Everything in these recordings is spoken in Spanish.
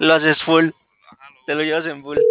Lo haces full, te lo llevas en full.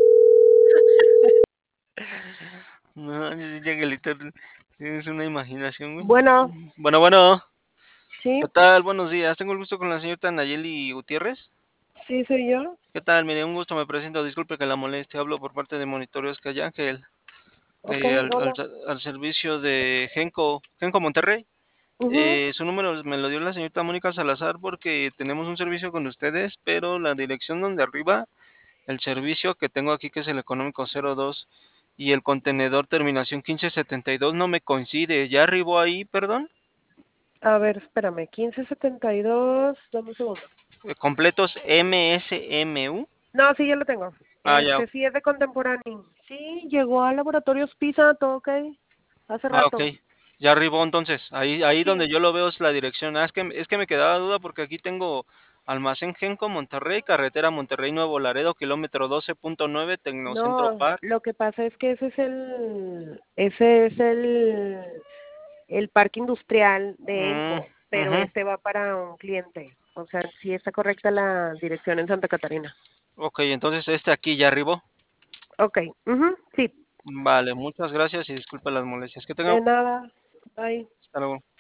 No, Miguelito, tienes una imaginación, güey. Bueno, Bueno, bueno, sí, ¿qué tal? Buenos días. Tengo el gusto con la señorita Nayeli Gutiérrez. sí soy yo. ¿Qué tal? Mire, un gusto, me presento. Disculpe que la moleste. Hablo por parte de Monitoreos Ángel, Ok, al hola. al servicio de Genco Monterrey. Ujú. Su número me lo dio la señorita Mónica Salazar porque tenemos un servicio con ustedes, pero la dirección donde arriba, el servicio que tengo aquí, que es el económico 02, y el contenedor terminación 1572 no me coincide. ¿Ya arribó ahí, perdón? A ver, espérame, 1572, dame un segundo. Completos MSMU. No, sí, ya lo tengo. Ah, ya. Sí es de Contemporáneo. Sí, llegó a Laboratorios PISA, todo ok. Hace Ah, ok. rato. Ya arribó entonces. Ahí donde Sí. yo lo veo es la dirección. Ah, es que me quedaba duda porque aquí tengo Almacén Genco Monterrey, carretera Monterrey Nuevo Laredo, kilómetro 12.9, Tecnocentro No, Park. lo que pasa es que ese es el parque industrial de Mm, ENCO, pero ujú. este va para un cliente. O sea, sí está correcta la dirección en Santa Catarina. Ok, entonces este aquí ya arribó. Ok, ujú, sí, Vale, muchas gracias y disculpa las molestias. Que tenga de nada. Bye. hasta luego.